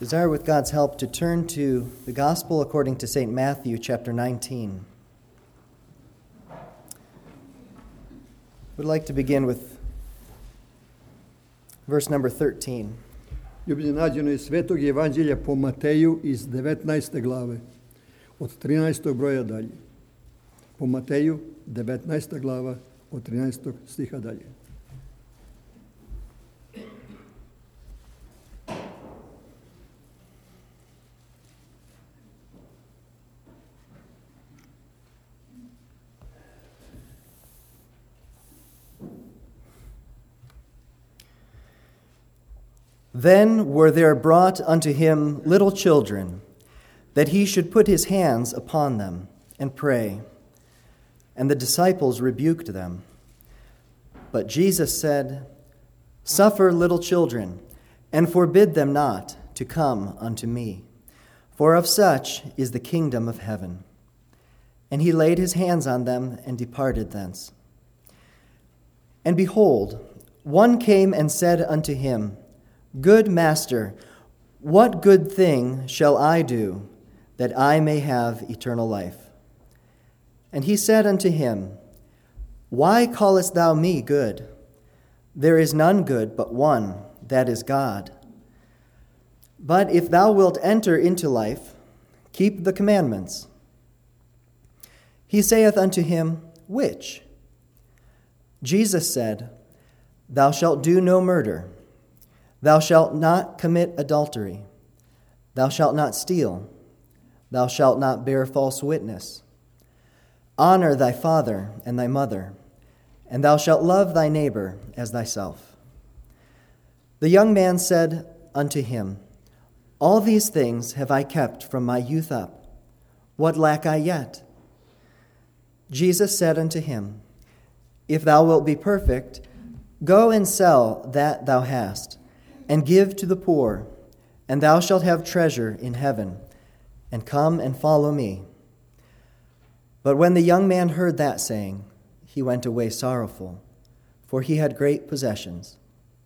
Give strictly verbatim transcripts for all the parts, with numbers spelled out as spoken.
desire with God's help to turn to the Gospel according to Saint Matthew, chapter nineteen. We'd like to begin with verse number thirteen. Ljubljeni nađeno iz Svetog Evanđelja po Mateju iz devetnaeste glave, od trinaestog broja dalje. Po Mateju, devetnaesta glava, od trinaestog stiha dalje. Then were there brought unto him little children, that he should put his hands upon them and pray. And the disciples rebuked them. But Jesus said, Suffer little children, and forbid them not to come unto me, for of such is the kingdom of heaven. And he laid his hands on them and departed thence. And behold, one came and said unto him, Good Master, what good thing shall I do, that I may have eternal life? And he said unto him, Why callest thou me good? There is none good but one, that is God. But if thou wilt enter into life, keep the commandments. He saith unto him, Which? Jesus said, Thou shalt do no murder. Thou shalt not commit adultery. Thou shalt not steal. Thou shalt not bear false witness. Honor thy father and thy mother, and thou shalt love thy neighbor as thyself. The young man said unto him, All these things have I kept from my youth up. What lack I yet? Jesus said unto him, If thou wilt be perfect, go and sell that thou hast, and give to the poor, and thou shalt have treasure in heaven, and come and follow me. But when the young man heard that saying, he went away sorrowful, for he had great possessions.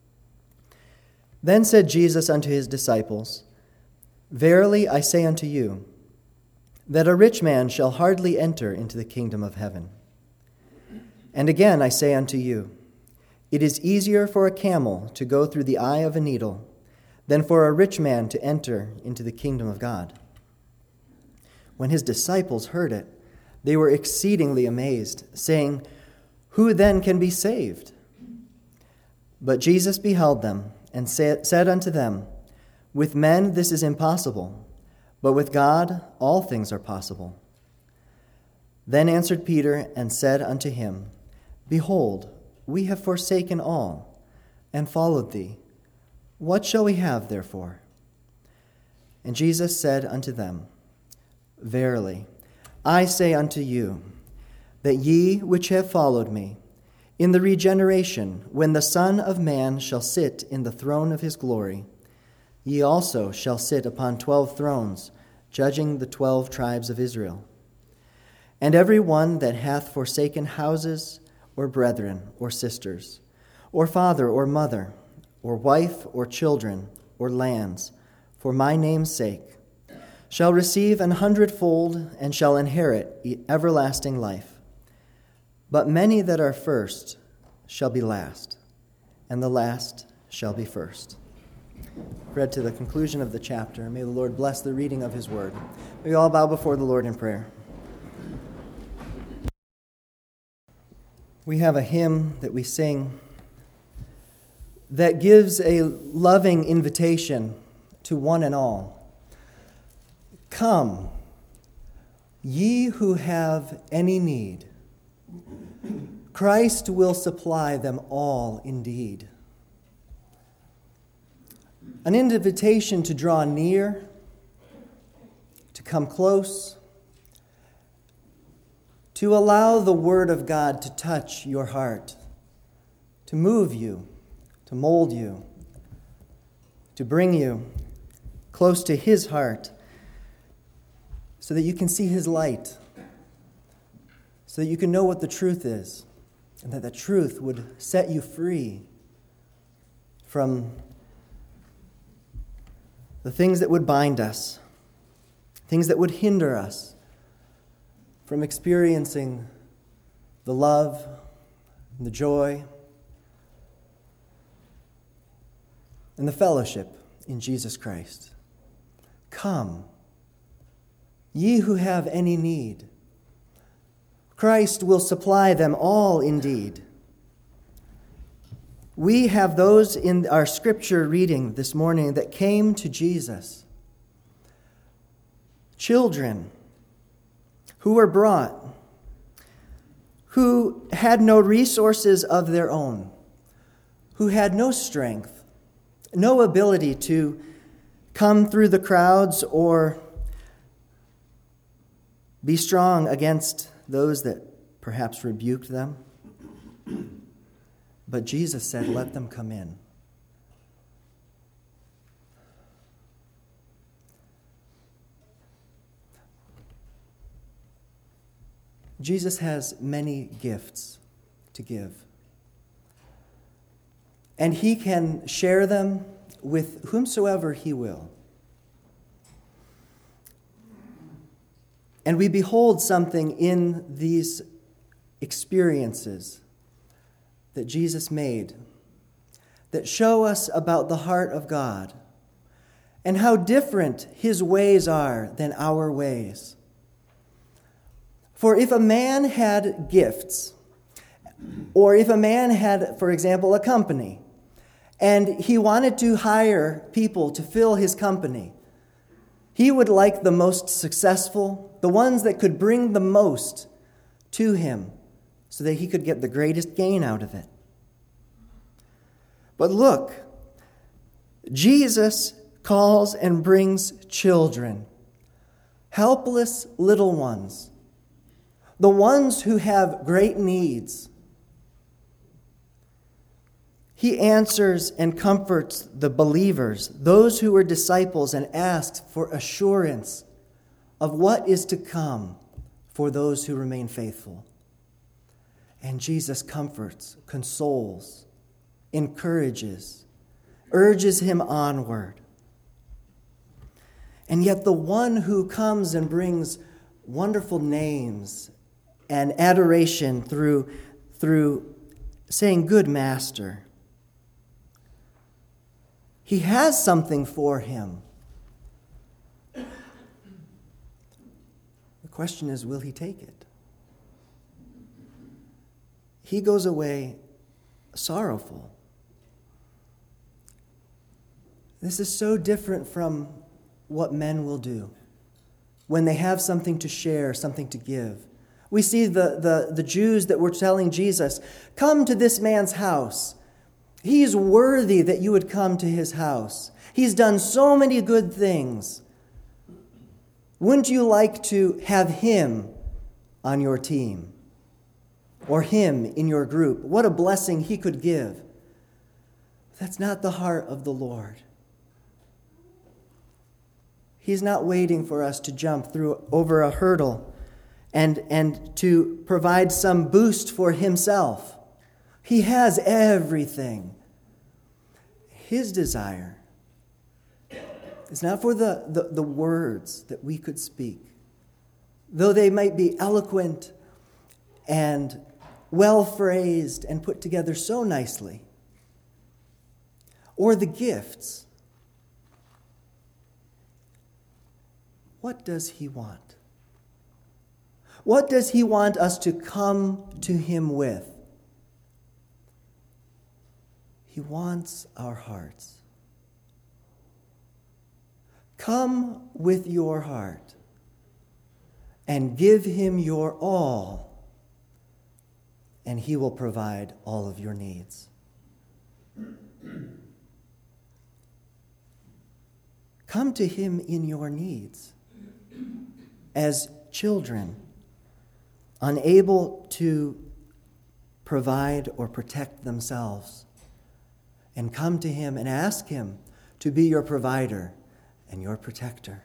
Then said Jesus unto his disciples, Verily I say unto you, that a rich man shall hardly enter into the kingdom of heaven. And again I say unto you, it is easier for a camel to go through the eye of a needle than for a rich man to enter into the kingdom of God. When his disciples heard it, they were exceedingly amazed, saying, Who then can be saved? But Jesus beheld them and said unto them, With men this is impossible, but with God all things are possible. Then answered Peter and said unto him, Behold, we have forsaken all, and followed thee. What shall we have, therefore? And Jesus said unto them, Verily, I say unto you, that ye which have followed me, in the regeneration, when the Son of Man shall sit in the throne of his glory, ye also shall sit upon twelve thrones, judging the twelve tribes of Israel. And every one that hath forsaken houses, or brethren, or sisters, or father, or mother, or wife, or children, or lands, for my name's sake, shall receive an hundredfold, and shall inherit everlasting life. But many that are first shall be last, and the last shall be first. Read to the conclusion of the chapter. May the Lord bless the reading of his word. May we all bow before the Lord in prayer. We have a hymn that we sing that gives a loving invitation to one and all. Come, ye who have any need. Christ will supply them all indeed. An invitation to draw near, to come close, to allow the Word of God to touch your heart, to move you, to mold you, to bring you close to His heart so that you can see His light, so that you can know what the truth is, and that the truth would set you free from the things that would bind us, things that would hinder us from experiencing the love and the joy and the fellowship in Jesus Christ. Come, ye who have any need. Christ will supply them all indeed. We have those in our scripture reading this morning that came to Jesus. Children who were brought, who had no resources of their own, who had no strength, no ability to come through the crowds or be strong against those that perhaps rebuked them. But Jesus said, let them come in. Jesus has many gifts to give. And he can share them with whomsoever he will. And we behold something in these experiences that Jesus made that show us about the heart of God and how different his ways are than our ways. For if a man had gifts, or if a man had, for example, a company, and he wanted to hire people to fill his company, he would like the most successful, the ones that could bring the most to him, so that he could get the greatest gain out of it. But look, Jesus calls and brings children, helpless little ones, the ones who have great needs. He answers and comforts the believers, those who were disciples, and asks for assurance of what is to come for those who remain faithful. And Jesus comforts, consoles, encourages, urges him onward. And yet the one who comes and brings wonderful names and adoration through, through saying, "Good Master," he has something for him. The question is, will he take it? He goes away sorrowful. This is so different from what men will do when they have something to share, something to give. We see the, the, the Jews that were telling Jesus, "Come to this man's house. He's worthy that you would come to his house. He's done so many good things. Wouldn't you like to have him on your team? Or him in your group? What a blessing he could give." That's not the heart of the Lord. He's not waiting for us to jump through over a hurdle and, and to provide some boost for himself. He has everything. His desire is not for the, the, the words that we could speak, though they might be eloquent and well-phrased and put together so nicely, or the gifts. What does he want? What does he want us to come to him with? He wants our hearts. Come with your heart and give him your all, and he will provide all of your needs. Come to him in your needs as children, unable to provide or protect themselves, and come to him and ask him to be your provider and your protector.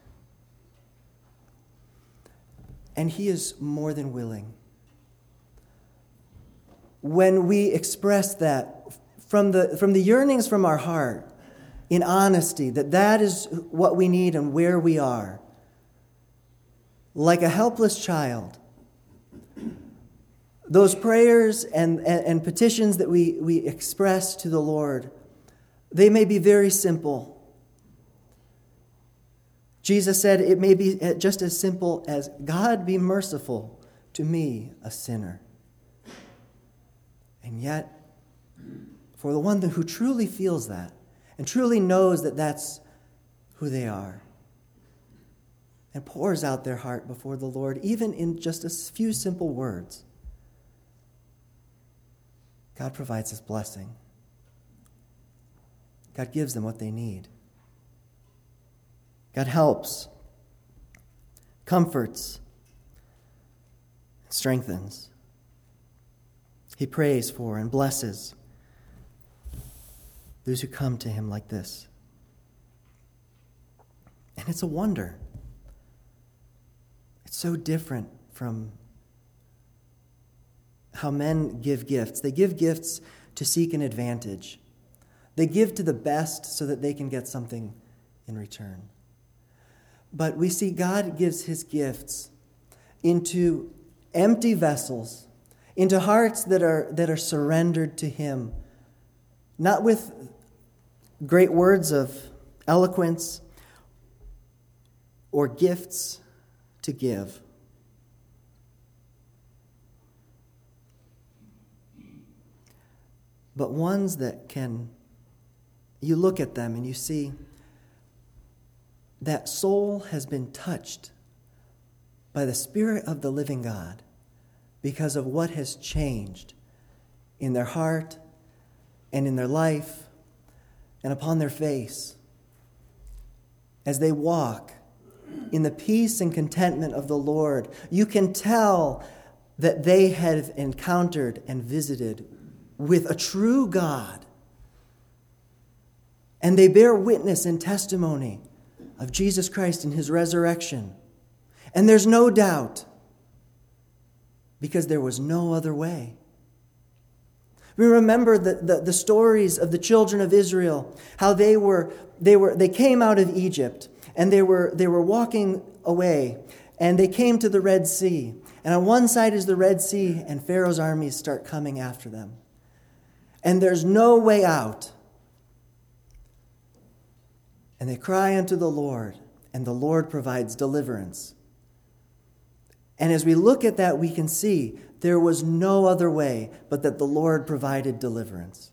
And he is more than willing. When we express that from the, from the yearnings from our heart in honesty, that that is what we need and where we are. Like a helpless child, those prayers and, and, and petitions that we, we express to the Lord, they may be very simple. Jesus said it may be just as simple as, God, be merciful to me, a sinner. And yet, for the one who truly feels that and truly knows that that's who they are and pours out their heart before the Lord, even in just a few simple words, God provides His blessing. God gives them what they need. God helps, comforts, strengthens. He prays for and blesses those who come to Him like this. And it's a wonder. It's so different from how men give gifts. They give gifts to seek an advantage. They give to the best so that they can get something in return. But we see God gives His gifts into empty vessels, into hearts that are, that are surrendered to Him, not with great words of eloquence or gifts to give. But ones that can, you look at them and you see that soul has been touched by the Spirit of the living God because of what has changed in their heart and in their life and upon their face as they walk in the peace and contentment of the Lord. You can tell that they have encountered and visited with a true God, and they bear witness and testimony of Jesus Christ and His resurrection. And there's no doubt, because there was no other way. We remember the, the, the stories of the children of Israel, how they were they were they came out of Egypt, and they were they were walking away, and they came to the Red Sea. And on one side is the Red Sea, and Pharaoh's armies start coming after them. And there's no way out. And they cry unto the Lord, and the Lord provides deliverance. And as we look at that, we can see there was no other way but that the Lord provided deliverance.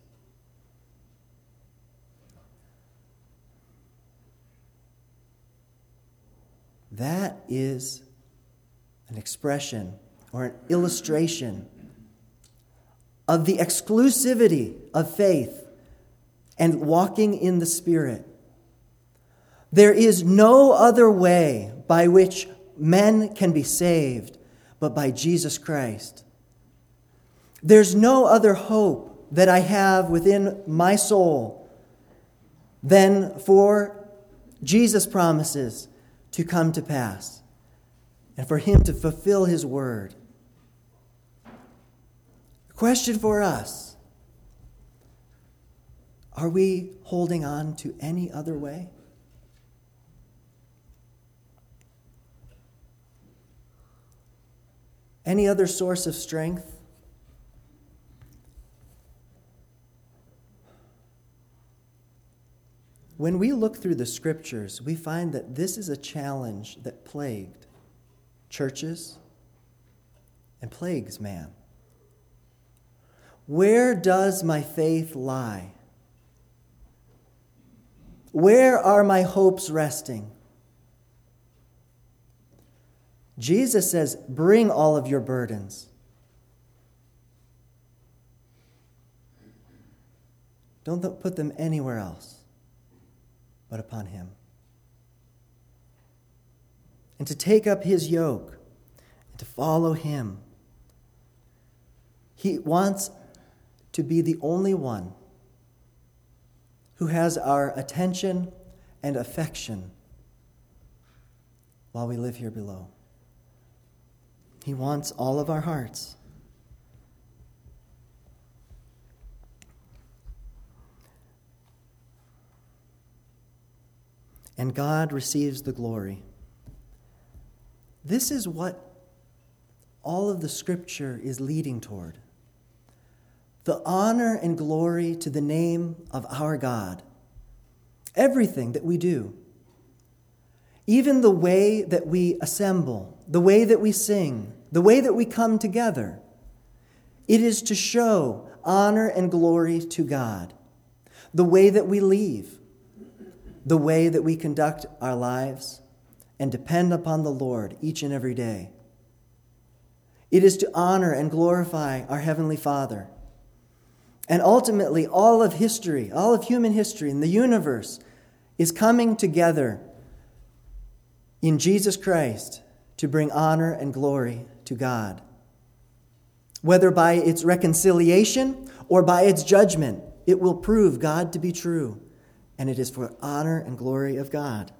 That is an expression or an illustration of the exclusivity of faith and walking in the Spirit. There is no other way by which men can be saved but by Jesus Christ. There's no other hope that I have within my soul than for Jesus' promises to come to pass and for Him to fulfill His word. Question for us: are we holding on to any other way? Any other source of strength? When we look through the Scriptures, we find that this is a challenge that plagued churches and plagues man. Where does my faith lie? Where are my hopes resting? Jesus says, bring all of your burdens. Don't put them anywhere else but upon Him. And to take up His yoke and to follow Him. He wants to be the only one who has our attention and affection while we live here below. He wants all of our hearts. and God receives the glory. This is what all of the Scripture is leading toward. The honor and glory to the name of our God. Everything that we do, even the way that we assemble, the way that we sing, the way that we come together, it is to show honor and glory to God. The way that we leave, the way that we conduct our lives and depend upon the Lord each and every day. It is to honor and glorify our Heavenly Father. And ultimately, all of history, all of human history and the universe is coming together in Jesus Christ to bring honor and glory to God. Whether by its reconciliation or by its judgment, it will prove God to be true, and it is for honor and glory of God.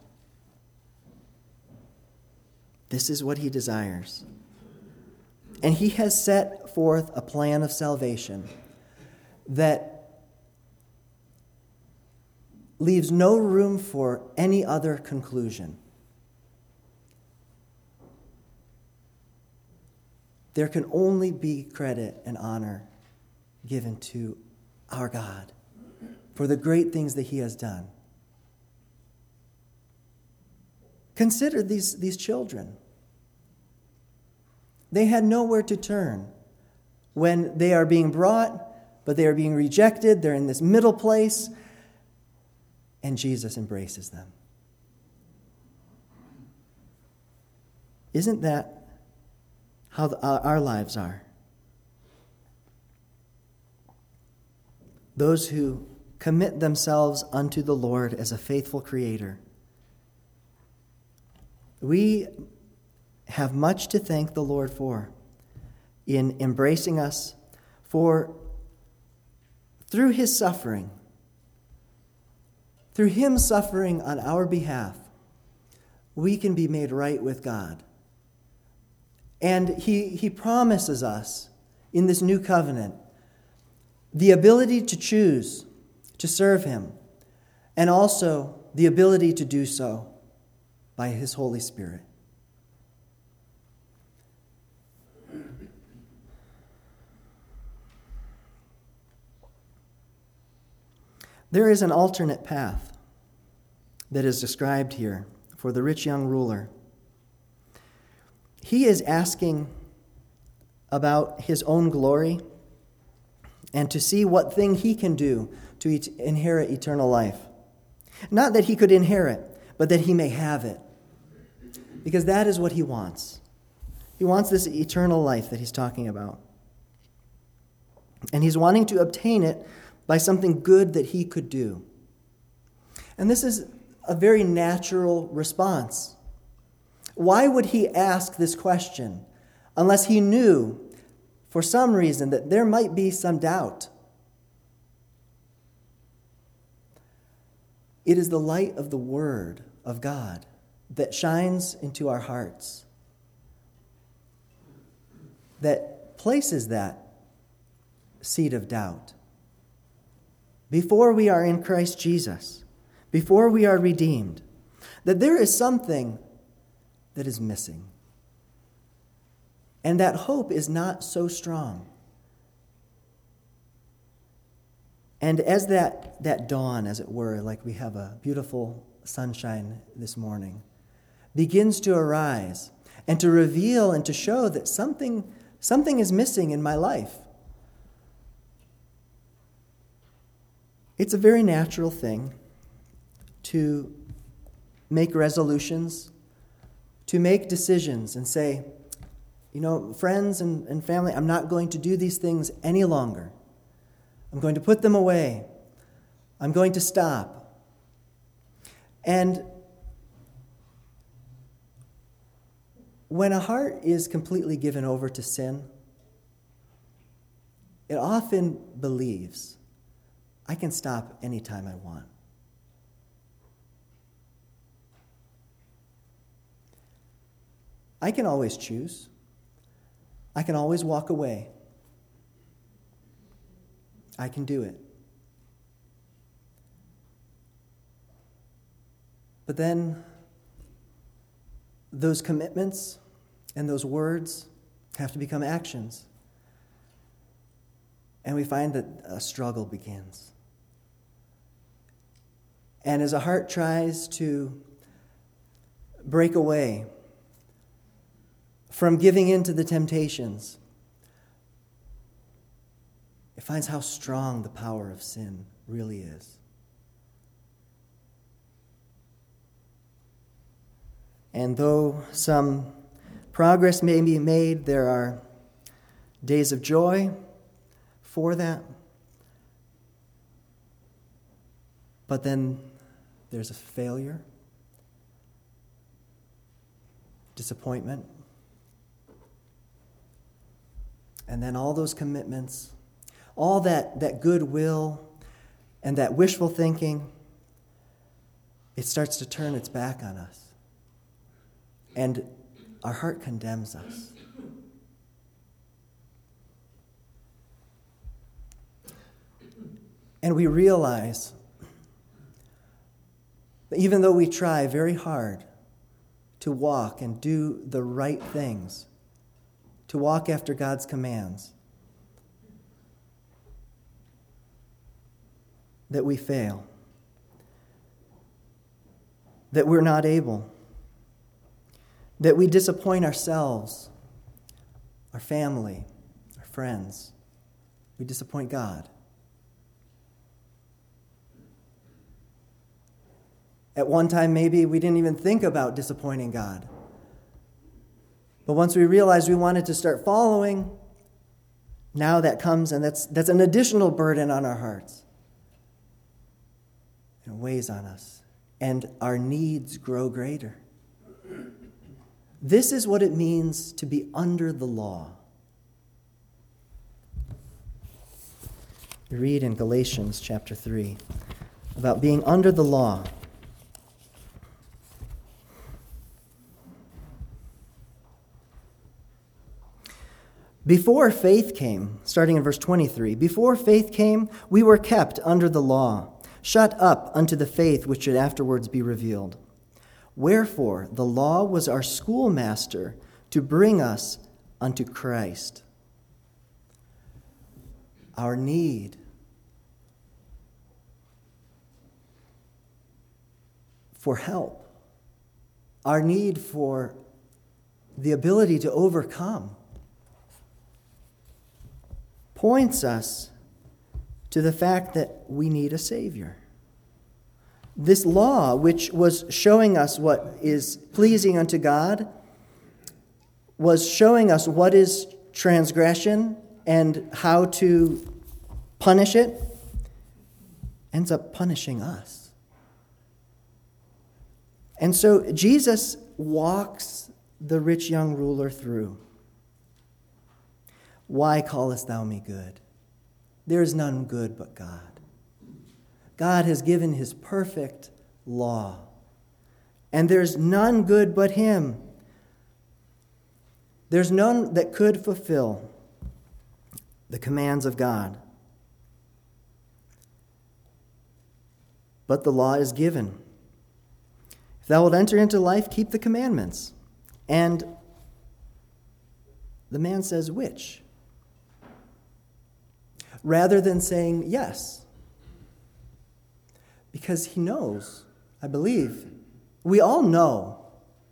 This is what he desires. And he has set forth a plan of salvation that leaves no room for any other conclusion. There can only be credit and honor given to our God for the great things that he has done. Consider these, these children. They had nowhere to turn when they are being brought, but they are being rejected. They're in this middle place, and Jesus embraces them. Isn't that how the, uh, our lives are? Those who commit themselves unto the Lord as a faithful Creator. We have much to thank the Lord for in embracing us, for through his suffering, through him suffering on our behalf, we can be made right with God. And he, he promises us in this new covenant the ability to choose to serve him, and also the ability to do so by his Holy Spirit. There is an alternate path that is described here for the rich young ruler. He is asking about his own glory and to see what thing he can do to et- inherit eternal life. Not that he could inherit, but that he may have it. Because that is what he wants. He wants this eternal life that he's talking about. And he's wanting to obtain it by something good that he could do. And this is a very natural response. Why would he ask this question unless he knew for some reason that there might be some doubt? It is the light of the Word of God that shines into our hearts, that places that seed of doubt. Before we are in Christ Jesus, before we are redeemed, that there is something that is missing. And that hope is not so strong. And as that, that dawn, as it were, like we have a beautiful sunshine this morning, begins to arise and to reveal and to show that something, something is missing in my life, it's a very natural thing to make resolutions, to make decisions and say, you know, friends and, and family, I'm not going to do these things any longer. I'm going to put them away. I'm going to stop. And when a heart is completely given over to sin, it often believes, I can stop anytime I want. I can always choose. I can always walk away. I can do it. But then those commitments and those words have to become actions. And we find that a struggle begins. And as a heart tries to break away from giving in to the temptations, it finds how strong the power of sin really is. And though some progress may be made, there are days of joy for that. But then there's a failure, disappointment, and then all those commitments, all that, that goodwill and that wishful thinking, it starts to turn its back on us. And our heart condemns us. And we realize that even though we try very hard to walk and do the right things, to walk after God's commands, that we fail, that we're not able, that we disappoint ourselves, our family, our friends. We disappoint God. At one time, maybe we didn't even think about disappointing God. But once we realized we wanted to start following, now that comes, and that's, that's an additional burden on our hearts. It weighs on us, and our needs grow greater. This is what it means to be under the law. We read in Galatians chapter three about being under the law. Before faith came, starting in verse twenty-three, before faith came, we were kept under the law, shut up unto the faith which should afterwards be revealed. Wherefore, the law was our schoolmaster to bring us unto Christ. Our need for help, our need for the ability to overcome, points us to the fact that we need a Savior. This law, which was showing us what is pleasing unto God, was showing us what is transgression and how to punish it, ends up punishing us. And so Jesus walks the rich young ruler through. Why callest thou me good? There is none good but God. God has given his perfect law, and there's none good but him. There's none that could fulfill the commands of God. But the law is given. If thou wilt enter into life, keep the commandments. And the man says, which? Rather than saying yes. Because he knows, I believe, we all know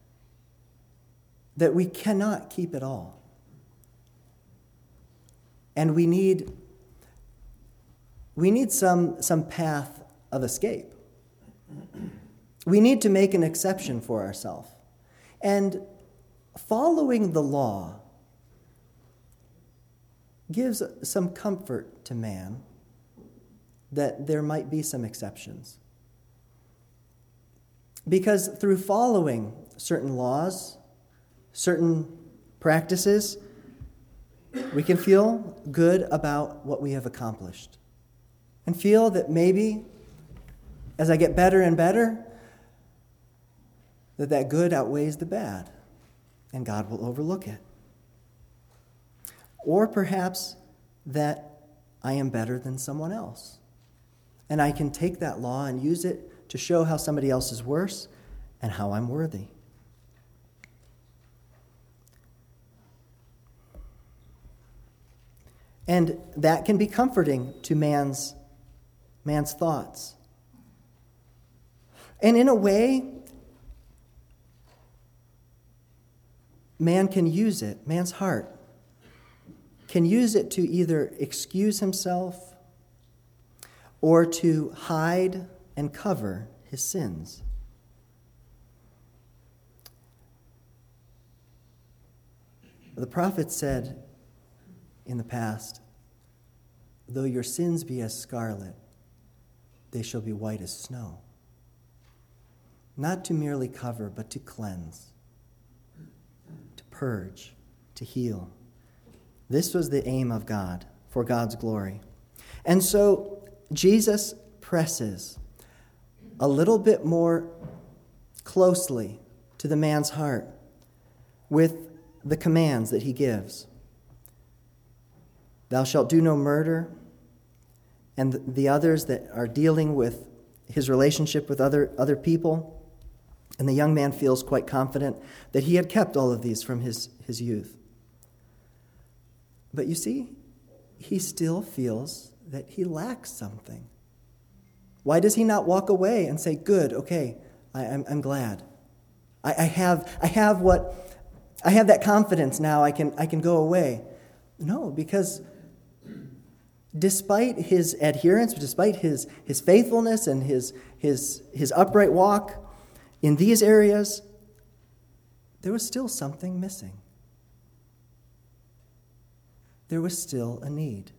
that we cannot keep it all. And we need, we need some, some path of escape. We need to make an exception for ourselves. And following the law gives some comfort to man that there might be some exceptions. Because through following certain laws, certain practices, we can feel good about what we have accomplished. And feel that maybe, as I get better and better, that that good outweighs the bad, and God will overlook it. Or perhaps that I am better than someone else. And I can take that law and use it to show how somebody else is worse, and how I'm worthy. And that can be comforting to man's, man's thoughts. And in a way, man can use it, man's heart can use it to either excuse himself or to hide and cover his sins. The prophet said in the past, though your sins be as scarlet, they shall be white as snow. Not to merely cover, but to cleanse, to purge, to heal. This was the aim of God, for God's glory. And so Jesus presses a little bit more closely to the man's heart with the commands that he gives. Thou shalt do no murder, and the others that are dealing with his relationship with other, other people. And the young man feels quite confident that he had kept all of these from his, his youth. But you see, he still feels that he lacks something. Why does he not walk away and say, good, okay, I, I'm, I'm glad. I, I have I have what I have that confidence now, I can I can go away. No, because despite his adherence, despite his, his faithfulness and his, his, his upright walk in these areas, there was still something missing. There was still a need.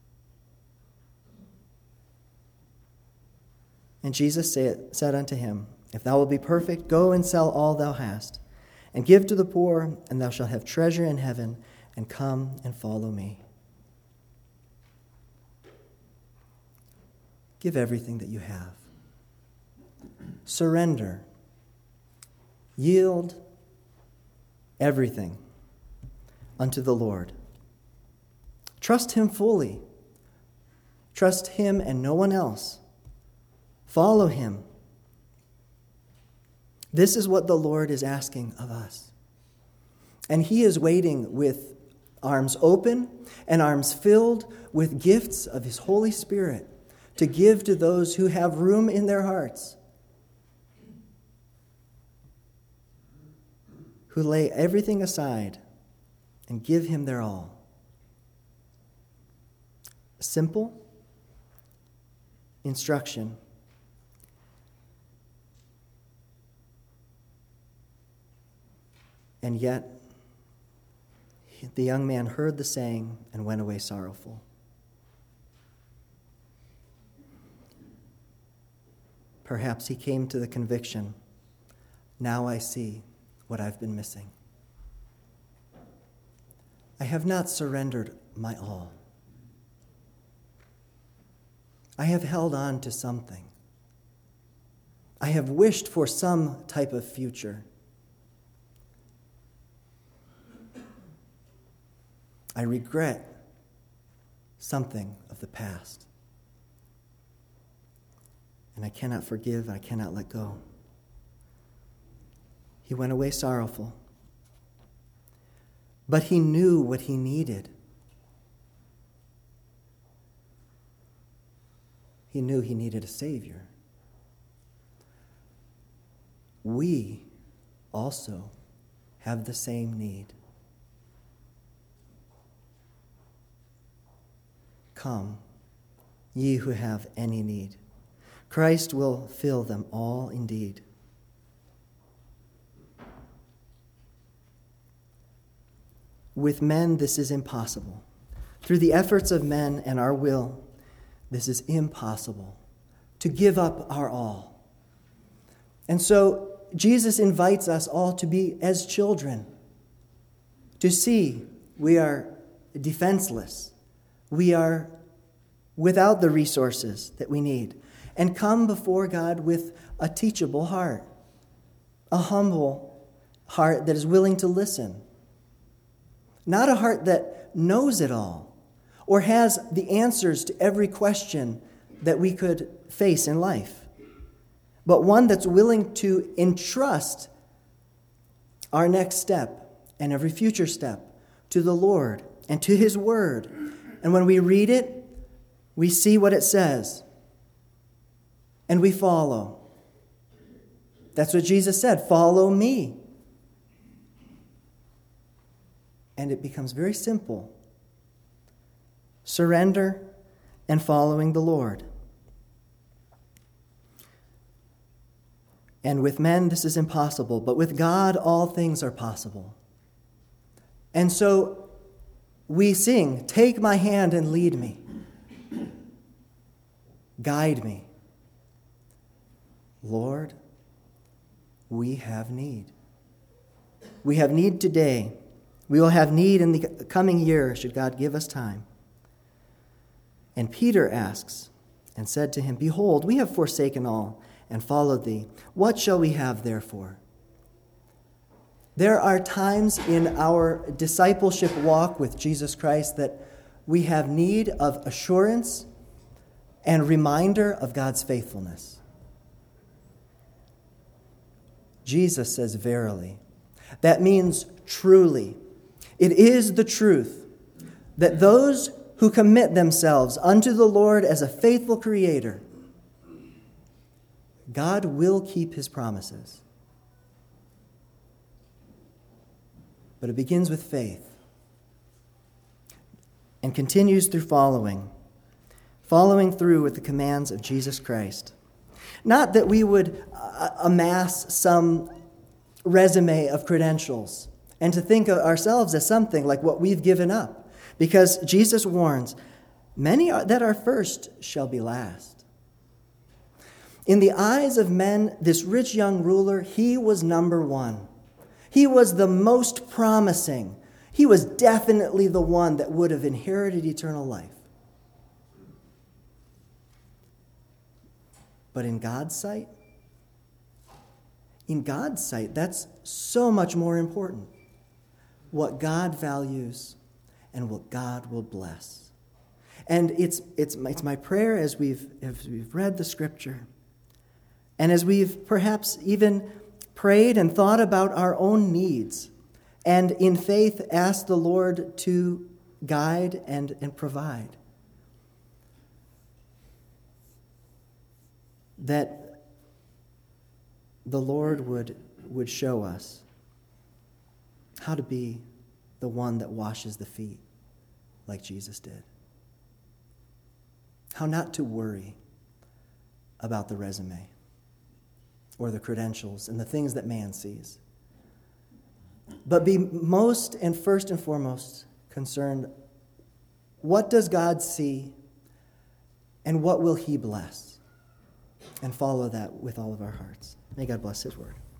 And Jesus said, said unto him, if thou wilt be perfect, go and sell all thou hast, and give to the poor, and thou shalt have treasure in heaven, and come and follow me. Give everything that you have. Surrender. Yield everything unto the Lord. Trust him fully. Trust him and no one else. Follow him. This is what the Lord is asking of us. And he is waiting with arms open and arms filled with gifts of his Holy Spirit to give to those who have room in their hearts, who lay everything aside and give him their all. Simple instruction. And yet, the young man heard the saying and went away sorrowful. Perhaps he came to the conviction, now I see what I've been missing. I have not surrendered my all. I have held on to something. I have wished for some type of future. I regret something of the past. And I cannot forgive, I cannot let go. He went away sorrowful. But he knew what he needed. He knew he needed a Savior. We also have the same need. Come, ye who have any need. Christ will fill them all indeed. With men, this is impossible. Through the efforts of men and our will, this is impossible to give up our all. And so Jesus invites us all to be as children, to see we are defenseless. We are without the resources that we need, and come before God with a teachable heart, a humble heart that is willing to listen. Not a heart that knows it all or has the answers to every question that we could face in life, but one that's willing to entrust our next step and every future step to the Lord and to His Word. And when we read it, we see what it says, and we follow. That's what Jesus said, follow me. And it becomes very simple. Surrender and following the Lord. And with men, this is impossible, but with God, all things are possible. And so we sing, take my hand and lead me. Guide me. Lord, we have need. We have need today. We will have need in the coming year, should God give us time. And Peter asks and said to him, behold, we have forsaken all and followed thee. What shall we have therefore? There are times in our discipleship walk with Jesus Christ that we have need of assurance and reminder of God's faithfulness. Jesus says, verily. That means truly. It is the truth that those who commit themselves unto the Lord as a faithful Creator, God will keep His promises. But it begins with faith and continues through following, following through with the commands of Jesus Christ. Not that we would uh, amass some resume of credentials and to think of ourselves as something like what we've given up. Because Jesus warns, many are, that are first shall be last. In the eyes of men, this rich young ruler, he was number one. He was the most promising. He was definitely the one that would have inherited eternal life. But in God's sight, in God's sight, that's so much more important. What God values and what God will bless. And it's it's it's my prayer as we've as we've read the Scripture, and as we've perhaps even prayed and thought about our own needs, and in faith asked the Lord to guide and, and provide, that the Lord would, would show us how to be the one that washes the feet like Jesus did. How not to worry about the resume or the credentials and the things that man sees, but be most and first and foremost concerned, what does God see and what will He bless? And follow that with all of our hearts. May God bless His word.